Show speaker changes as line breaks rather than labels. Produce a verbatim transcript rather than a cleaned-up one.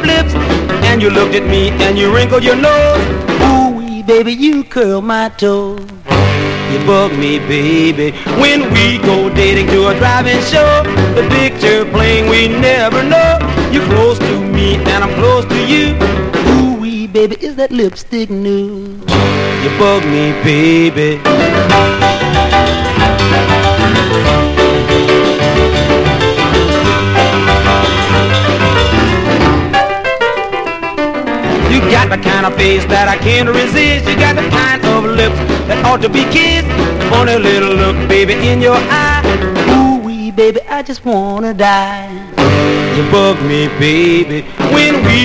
lips, and you looked at me and you wrinkled your nose. Ooh, baby, you curl my toes. You bug me, baby, when we go dating to a drive-in show. The picture playing we never know. You're close to me and I'm close to you. Ooh, baby, is that lipstick new? You bug me, baby. You got the kind of face that I can't resist. You got the kind of lips that ought to be kissed. Funny little look, baby, in your eye. Ooh-wee, baby, I just wanna die. You bug me, baby, when we